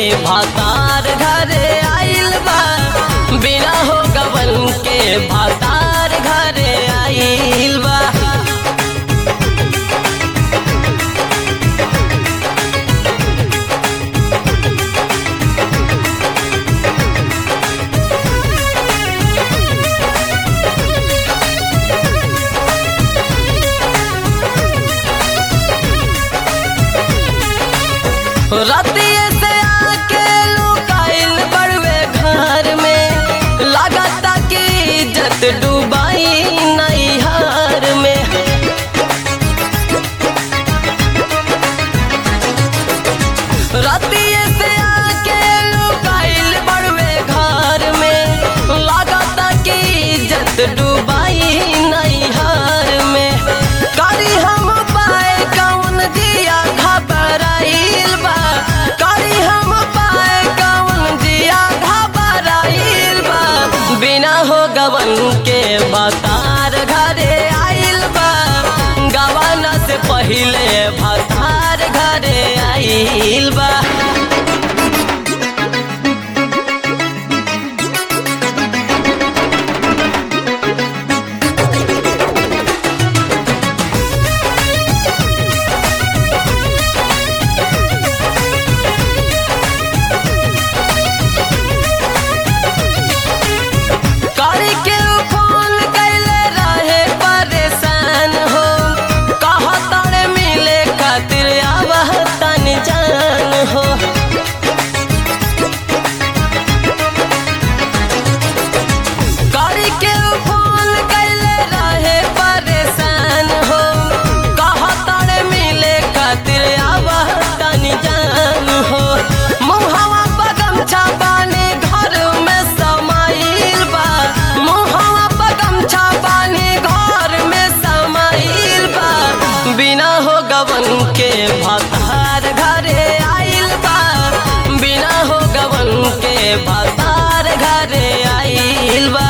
भातार घरे आइल बा, बिना हो गवन के भातार घरे आइल बा। रातिये से आके लुकाइल बड़वे घर में, लागता कि इज्जत डूबाई नैहर में। रातिये से आके लुकाइल बड़वे घर में, लागता कि इज्जत डूबाई नैहर में। करी हम पाए कौन दिया घबराइल बा, करी हम पाए कौन दिया घबराइल बा। बिना हो गवन के भातार घरे आइल बा, गवाना से पहिले भातार घरे आइल बा। के भातार घरे आइल बा, बिना हो गवन के भातार घरे आइल बा।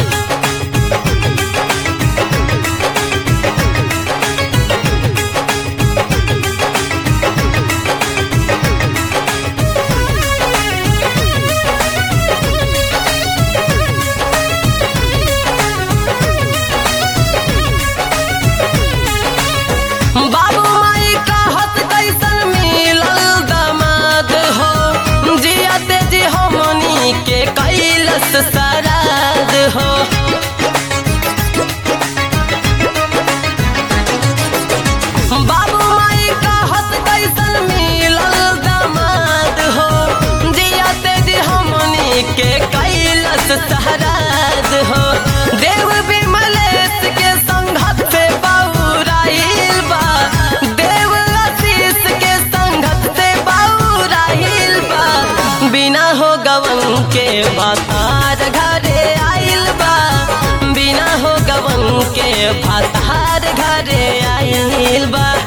के कैलस सराद हो, बाबू माई कहत कैसन मिलल दामाद हो। जिया तेजी हमनी के कैलस सराद हो। देव विमलेश के संगत से बौराइल बा, देव आशीष के संगत से बौराइल बा। बिना हो गवन के भातार घरे आइल बा, बिना हो गवन के भातार घरे आइल बा।